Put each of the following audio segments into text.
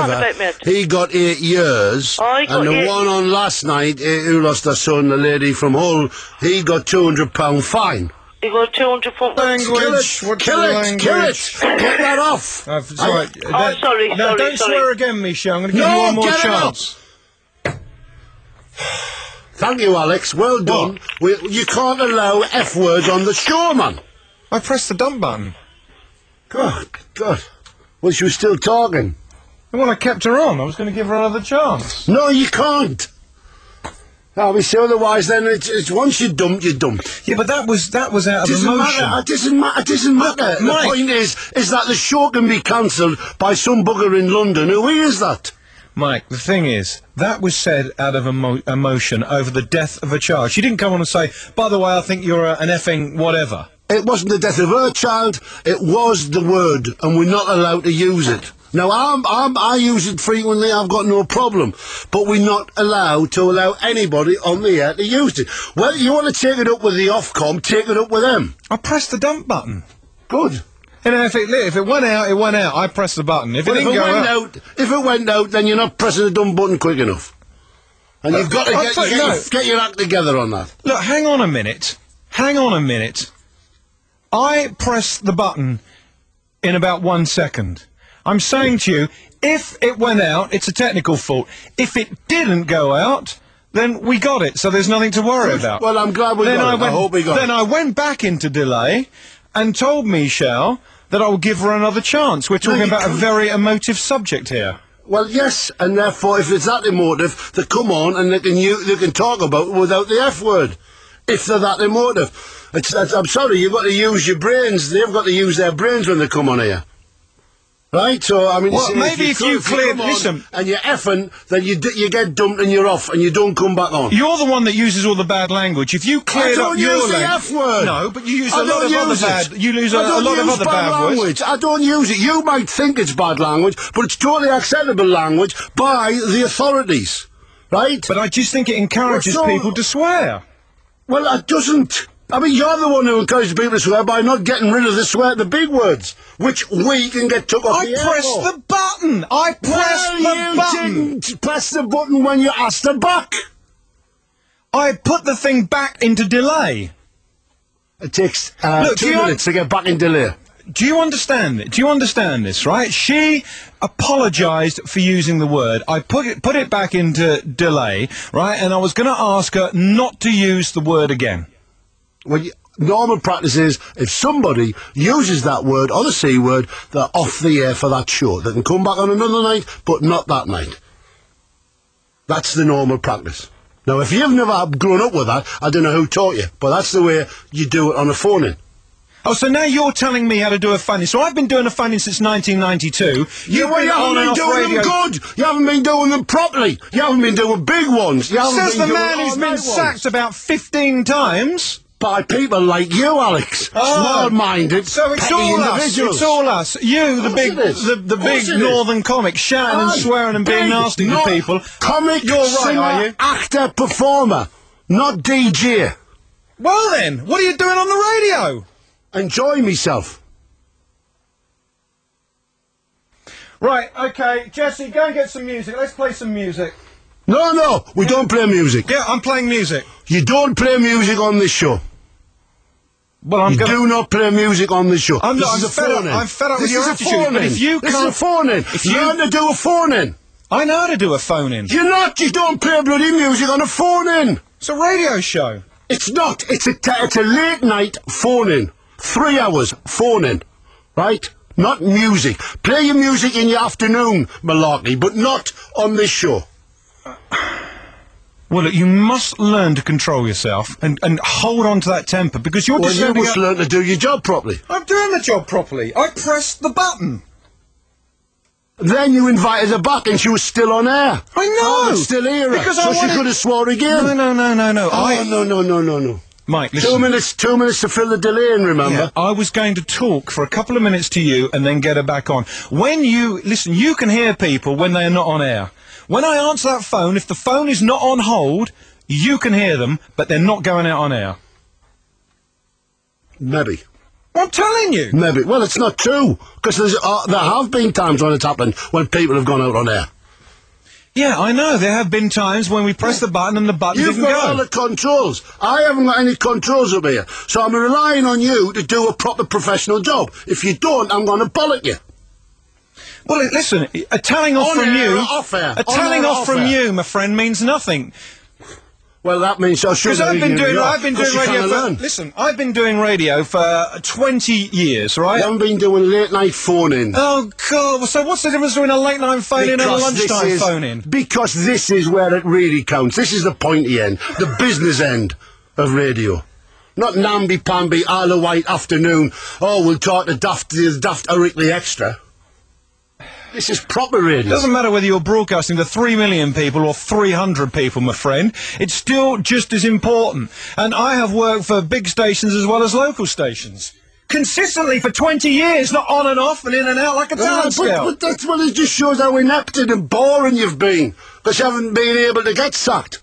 whatever, about, mate? he got 8 years, and the one on last night, who lost her son, the lady from Hull, he got £200 fine. He got 200 pounds. Language. Kill it! Get that off! Sorry. Sorry. No, don't swear again, Michelle. I'm going to give you one more chance. Thank you, Alex. Well done. You can't allow F words on the show, man. I pressed the dump button. God. Well, she was still talking. Well, I kept her on. I was going to give her another chance. No, you can't. Obviously, otherwise, then it's once you dump, you dump. Yeah, but that was out of emotion. It doesn't matter. The point is that the show can be cancelled by some bugger in London. Who is that? Mike, the thing is, that was said out of emotion over the death of a child. She didn't come on and say, by the way, I think you're an effing whatever. It wasn't the death of her child, it was the word, and we're not allowed to use it. Now, I use it frequently, I've got no problem, but we're not allowed to allow anybody on the air to use it. Well, you want to take it up with the Ofcom, take it up with them. I pressed the dump button. Good. You know, if it went out, it went out. I pressed the button. If it didn't go out... If it went out, then you're not pressing the dump button quick enough. And you've got to get your act together on that. Look, hang on a minute. I pressed the button in about 1 second. I'm saying to you, if it went out, it's a technical fault. If it didn't go out, then we got it, so there's nothing to worry about. Well, I'm glad we got it. I hope we got it. Then I went back into delay and told Michelle that I would give her another chance. We're talking about a very emotive subject here. Well, yes, and therefore, if it's that emotive, they come on and they can talk about it without the F word. If they're that emotive. I'm sorry, you've got to use your brains. They've got to use their brains when they come on here. Right? So, I mean... Well, maybe if you cleared... Listen... And you're effing, then you get dumped and you're off and you don't come back on. You're the one that uses all the bad language. If you cleared up your... I don't use the F word. No, but you use a lot of other bad... You use a lot of other bad language. I don't use it. You might think it's bad language, but it's totally acceptable language by the authorities. Right? But I just think it encourages people to swear. Well, it doesn't... I mean, you're the one who encourages people to swear by not getting rid of the big words, which we can get took off the air. I pressed the button! I pressed the button! You didn't press the button when you asked her back! I put the thing back into delay. It takes 2 minutes to get back in delay. Do you understand it? Do you understand this, right? She apologised for using the word. I put it back into delay, right? And I was going to ask her not to use the word again. Well, normal practice is, if somebody uses that word or the C word, they're off the air for that show. They can come back on another night, but not that night. That's the normal practice. Now, if you've never grown up with that, I don't know who taught you, but that's the way you do it on a phone-in. Oh, so now you're telling me how to do a phone-in. So I've been doing a phone-in since 1992. You haven't been doing them good. You haven't been doing them properly. You haven't been doing big ones. Says the man who's been sacked about 15 times. By people like you, Alex. Small-minded, so it's all us. It's all us. You, the big northern comic, shouting and swearing and being nasty to people. Comic, you're right, singer, are you? actor, performer, not DJ. Well then, what are you doing on the radio? Enjoying myself. Right, okay, Jesse, go and get some music. Let's play some music. No, we don't play music. Yeah, I'm playing music. You don't play music on this show. Well, you do not play music on this show. I'm fed up with your attitude. But if you This is a phone-in. You learn to do a phone-in. I know how to do a phone-in. You don't play bloody music on a phone-in. It's a radio show. It's not. It's a late-night phone-in. 3 hours phone-in. Right? Not music. Play your music in your afternoon, malarkey, but not on this show. Well, look, you must learn to control yourself and hold on to that temper, because you're just... Well, you must learn to do your job properly. I'm doing the job properly. I pressed the button. Then you invited her back and she was still on air. I know. I would still hear her. Because she could have swore again. No. Oh, no. Mike, listen. 2 minutes to fill the delay in, remember? Yeah, I was going to talk for a couple of minutes to you and then get her back on. When you... Listen, you can hear people when they are not on air. When I answer that phone, if the phone is not on hold, you can hear them, but they're not going out on air. Maybe. I'm telling you. Maybe. Well, it's not true, because there have been times when it's happened, when people have gone out on air. Yeah, I know. There have been times when we press the button and the button You've didn't got all go. the controls. I haven't got any controls up here, so I'm relying on you to do a proper professional job. If you don't, I'm going to bollock you. Well, listen, a telling off On from air you, or off air? a On telling air or off off from air? you, my friend, means nothing. Well, that means I should. Because I've been doing radio for. Learn. Listen, I've been doing radio for 20 years, right? You haven't been doing late night phoning. Oh God! So what's the difference between a late night phone in and a lunchtime phone in? Because this is where it really counts. This is the pointy end, the business end of radio. Not namby-pamby, Isle of Wight afternoon. Oh, we'll talk to Daft Erickley Extra. This is proper It radio. doesn't matter whether you're broadcasting to 3 million people or 300 people, my friend. It's still just as important. And I have worked for big stations as well as local stations. Consistently for 20 years, not on and off and in and out like a talent scout. But that's what it just shows how inept and boring you've been. Because you haven't been able to get sacked.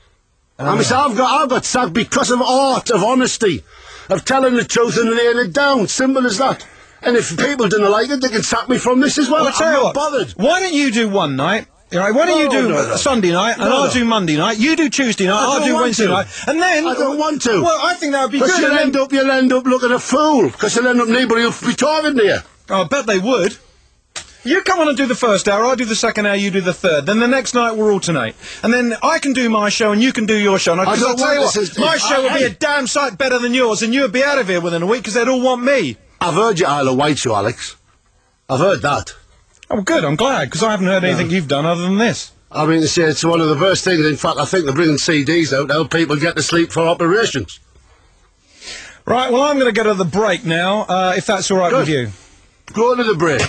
I mean, so I've got sacked because of art, of honesty, of telling the truth and laying it down. Simple as that. And if people didn't like it, they can sack me from this as well. I'll tell I'm you not what, bothered. why don't you do one night? All right, why don't you do No. Sunday night, and No, I'll no. do Monday night, you do Tuesday night, I I'll don't do want Wednesday to. night, and then... I don't want to. Well, I think that would be Because good. you'll and then- end up looking a fool. Because you'll end up nobody will be talking to you. Oh, I bet they would. You come on and do the first hour, I do the second hour, you do the third. Then the next night we'll alternate. And then I can do my show and you can do your show. Because don't I'll tell you want what, this. my show would be Hey. a damn sight better than yours, and you would be out of here within a week because they'd all want me. I've heard your Isle of Wight show, Alex. I've heard that. Oh, good, I'm glad, because I haven't heard anything you've done other than this. I mean, it's one of the worst things. In fact, I think they're bringing CDs out to help people get to sleep for operations. Right, well, I'm going to go to the break now, if that's all right Good. with you. Go to the break.